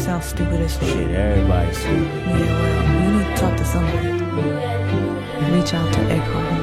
sound stupid as fuck. Shit, everybody's stupid. Yeah, well, you need to talk to somebody. Reach out to Eckhart.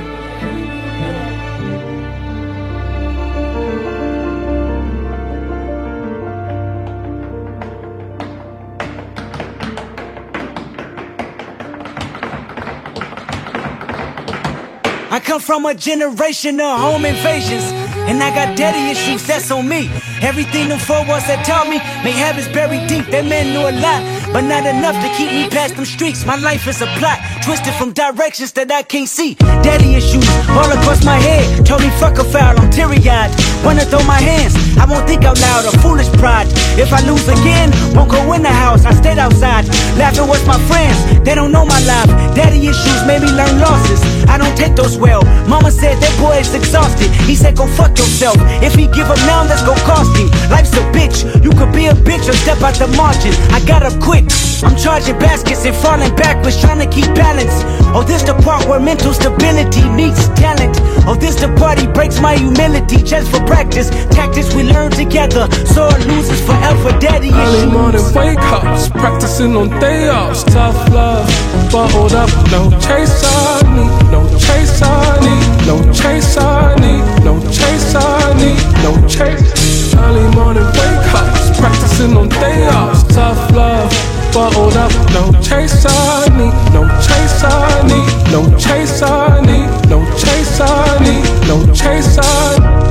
I come from a generation of home invasions, and I got daddy issues, that's on me. Everything them four walls that taught me, may habits buried deep. That man knew a lot, but not enough to keep me past them streets. My life is a plot, twisted from directions that I can't see. Daddy issues all across my head, told me fuck a foul, I'm teary-eyed. Wanna throw my hands, I won't think out loud, a foolish pride. If I lose again, won't go in the house, I stayed outside, laughing with my friends, they don't know my life. Daddy issues made me learn losses, I don't take those well. Mama said that boy is exhausted, he said go fuck yourself. If he give up now, that's gon' cost him. Life's a bitch, you could be a bitch or step out the margin. I got up quick, I'm charging baskets and falling backwards, trying to keep balance. Oh, this the part where mental stability meets talent. Oh, this the part he breaks my humility just for practice. Tactics we learn together, sore losers forever. Daddy issues. Early morning wake ups, practicing on day offs. Tough love, bottled up, no chase I need, no chase I need, no chase I need, no chase I need, no chase. Early morning wake ups, practicing on day offs. Tough love, bottled up, no chase I need, no chase I need, no chase I need, no chase I need, no chase I need.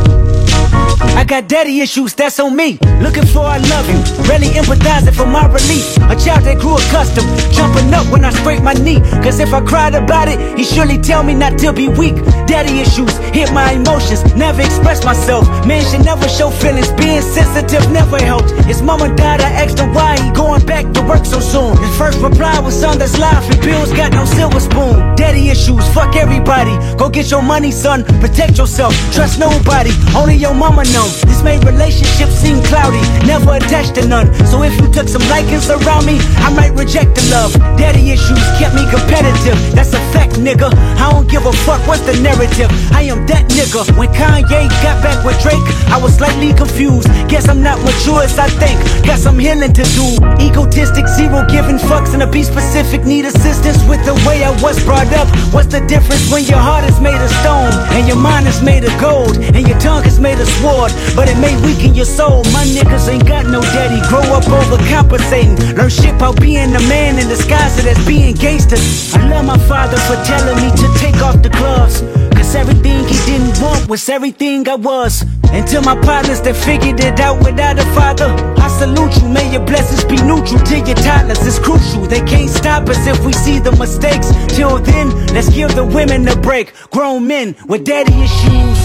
I got daddy issues, that's on me. Looking for I love you, really empathizing for my relief. A child that grew accustomed, jumping up when I scrape my knee. Cause if I cried about it, he surely tell me not to be weak. Daddy issues hit my emotions, never express myself. Man should never show feelings, being sensitive never helped. His mama died, I asked him why he going back to work so soon. His first reply was, son, that's life and bills got no silver spoon. Daddy issues, fuck everybody, go get your money, son, protect yourself, trust nobody, only your mama know. This made relationships seem cloudy, never attached to none. So if you took some likings around me, I might reject the love. Daddy issues kept me competitive, that's a fact, nigga. I don't give a fuck, what's the narrative? I am that nigga. When Kanye got back with Drake, I was slightly confused. Guess I'm not mature as I think, got some healing to do. Egotistic, zero giving fucks, and to be specific, need assistance with the way I was brought up. What's the difference when your heart is made of stone, and your mind is made of gold, and your tongue is made of sword? But it may weaken your soul. My niggas ain't got no daddy, grow up overcompensating. Learn shit about being a man in disguise as being gangster. I love my father for telling me to take off the gloves, cause everything he didn't want was everything I was. And to my partners that figured it out without a father, I salute you, may your blessings be neutral to your toddlers. It's crucial, they can't stop us if we see the mistakes. Till then, let's give the women a break. Grown men with daddy issues.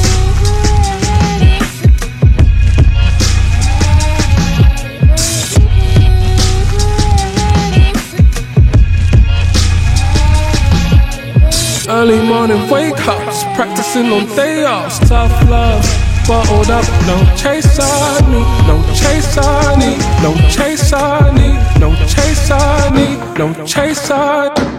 Early morning wake ups, practicing on day offs. Tough love, bottled up, no chase I need, no chase I need, no chase I need, no chase I need, no chase I need.